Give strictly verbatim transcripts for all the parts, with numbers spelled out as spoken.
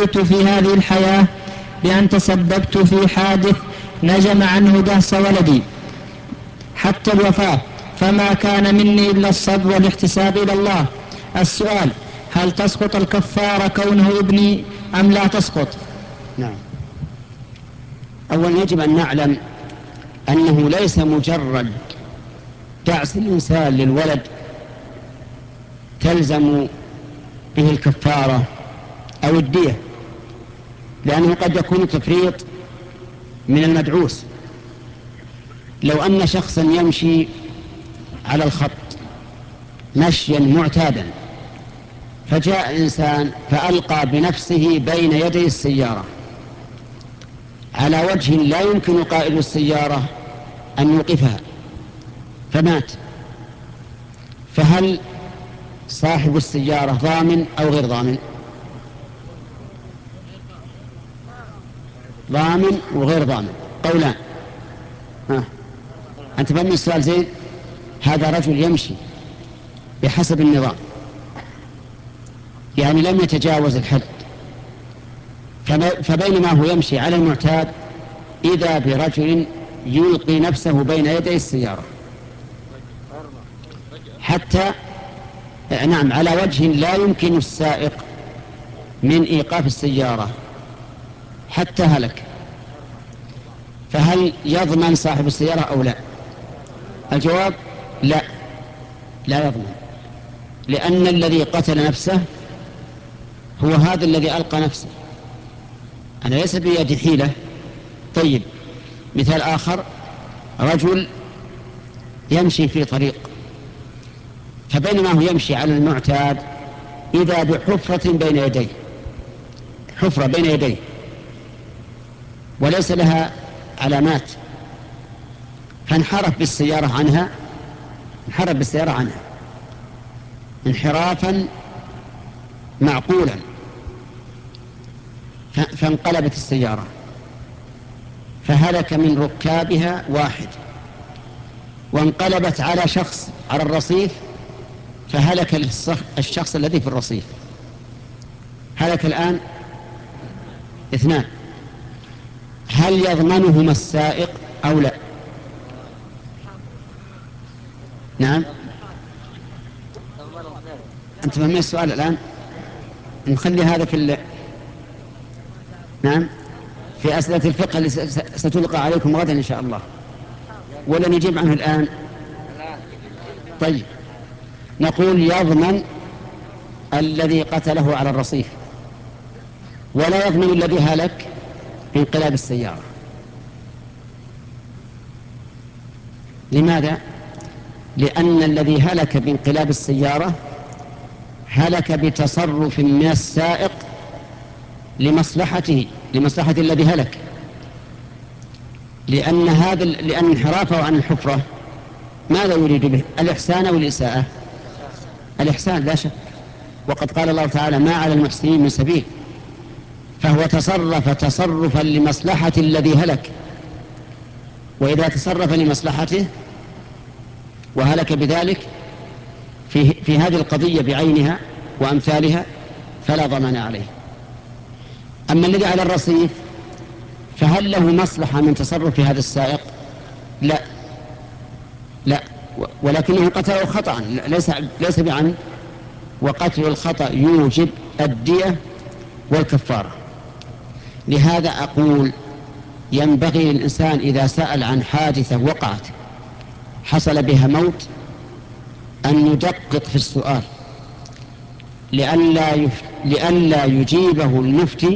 ابتليت في هذه الحياة بأن تسببت في حادث نجم عنه دهس ولدي حتى الوفاة، فما كان مني إلا الصبر والاحتساب إلى الله. السؤال: هل تسقط الكفارة كونه ابني أم لا تسقط؟ نعم. أولا يجب أن نعلم أنه ليس مجرد دعس الإنسان للولد تلزم به الكفارة أو الدية، لأنه قد يكون تفريط من المدعوس. لو أن شخصا يمشي على الخط مشيا معتادا، فجاء إنسان فألقى بنفسه بين يدي السيارة على وجه لا يمكن قائد السيارة أن يوقفها فمات، فهل صاحب السيارة ضامن أو غير ضامن؟ ضامن وغير ضامن، قولان. ها. أنت فهمت السؤال زين؟ هذا رجل يمشي بحسب النظام، يعني لم يتجاوز الحد، فبينما هو يمشي على المعتاد إذا برجل يلقي نفسه بين يدي السيارة حتى نعم على وجه لا يمكن السائق من إيقاف السيارة حتى هلك، فهل يضمن صاحب السيارة أو لا؟ الجواب: لا، لا يضمن، لأن الذي قتل نفسه هو هذا الذي ألقى نفسه، أنا ليس بيدي حيلة. طيب، مثال آخر: رجل يمشي في طريق، فبينما هو يمشي على المعتاد إذا بحفرة بين يديه، حفرة بين يديه وليس لها علامات، فانحرف بالسيارة عنها انحرف بالسيارة عنها انحرافا معقولا، فانقلبت السيارة، فهلك من ركابها واحد، وانقلبت على شخص على الرصيف فهلك الشخص الذي في الرصيف، هلك الآن اثنان. هل يضمنهما السائق أو لا؟ نعم. أنت فهمت السؤال الآن؟ نخلي هذا في ال... نعم في أسئلة الفقه اللي ستلقى عليكم غدا إن شاء الله، ولا نجيب عنه الآن؟ طيب، نقول يضمن الذي قتله على الرصيف، ولا يضمن الذي هلك بانقلاب السيارة. لماذا؟ لأن الذي هلك بانقلاب السيارة هلك بتصرف من السائق لمصلحته لمصلحة الذي هلك، لأن هذا لأن انحرافه عن الحفرة ماذا يريد به؟ الإحسان أو الإساءة؟ الإحسان لا شك، وقد قال الله تعالى: ما على المحسنين من سبيل، فهو تصرف تصرفا لمصلحة الذي هلك، وإذا تصرف لمصلحته وهلك بذلك في, في هذه القضية بعينها وأمثالها فلا ضمان عليه. أما الذي على الرصيف فهل له مصلحة من تصرف هذا السائق؟ لا لا ولكنه قتله خطأ ليس ليس بعمد، وقتل الخطأ يوجب الدية والكفارة. لهذا أقول ينبغي للإنسان إذا سأل عن حادثة وقعت حصل بها موت أن يدقق في السؤال لئلا يف... لئلا يجيبه المفتي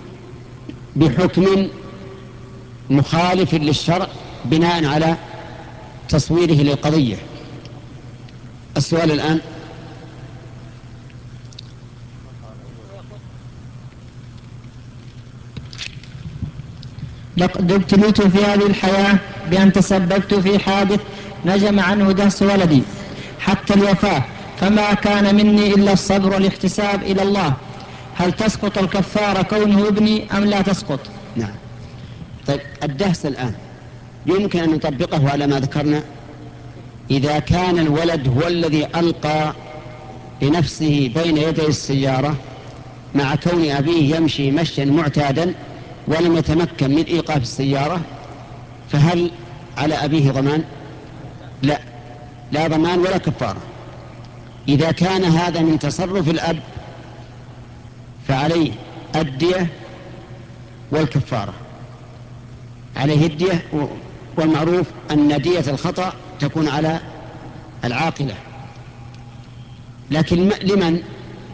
بحكم مخالف للشرع بناء على تصويره للقضية. السؤال الآن: لقد ابتليت في هذه الحياة بأن تسببت في حادث نجم عنه دهس ولدي حتى الوفاة، فما كان مني إلا الصبر والاحتساب إلى الله. هل تسقط الكفارة كونه ابني أم لا تسقط؟ نعم. طيب، الدهس الآن يمكن أن نطبقه على ما ذكرنا إذا كان الولد هو الذي ألقى بنفسه بين يدي السيارة مع كون أبيه يمشي مشيا معتادا ولم يتمكن من إيقاف السيارة، فهل على أبيه ضمان؟ لا، لا ضمان ولا كفارة. إذا كان هذا من تصرف الأب فعليه الدية والكفارة. عليه الدية، والمعروف أن دية الخطأ تكون على العاقلة، لكن لمن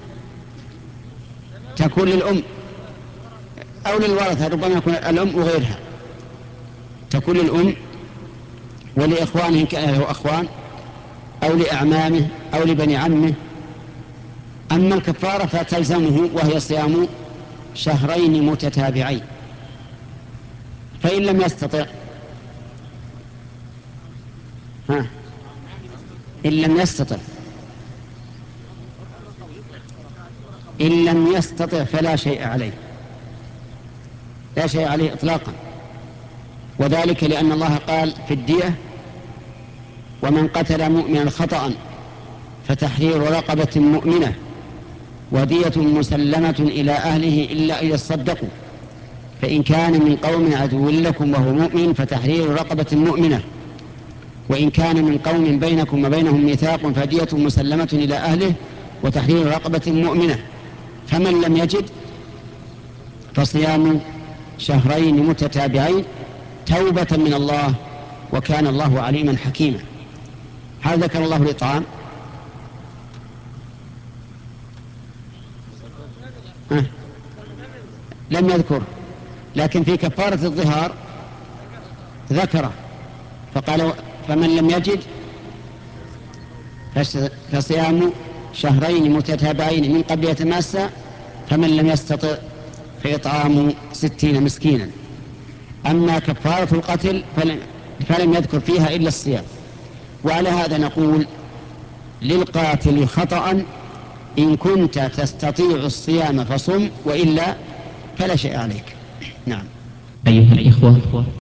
تكون؟ للأم أو للورثة، ربما يكون الأم وغيرها، تكون للأم ولإخوانه إن كان له أخوان، أو لأعمامه أو لبني عمه. أما الكفارة فتلزمه وهي صيام شهرين متتابعين، فإن لم يستطع ها إن لم يستطع إن لم يستطع فلا شيء عليه، لا شيء عليه إطلاقا، وذلك لأن الله قال في الدية: ومن قتل مؤمنا خطأ فتحرير رقبة مؤمنة ودية مسلمة إلى أهله إلا أن يصدقوا، فإن كان من قوم عدو لكم وهو مؤمن فتحرير رقبة مؤمنة، وإن كان من قوم بينكم وبينهم ميثاق فدية مسلمة إلى أهله وتحرير رقبة مؤمنة. فمن لم يجد فصيام شهرين متتابعين توبة من الله، وكان الله عليما حكيما. هل ذكر الله الإطعام؟ أه؟ لم يذكر، لكن في كفارة الظهار ذكره فقال: فمن لم يجد فصيام شهرين متتابعين من قبل يتماسى، فمن لم يستطع فإطعام ستين مسكينا. أما كفارة القتل فلم يذكر فيها إلا الصيام. وعلى هذا نقول: للقاتل خطأ إن كنت تستطيع الصيام فصم، وإلا فلا شيء عليك. نعم. أيها الإخوة،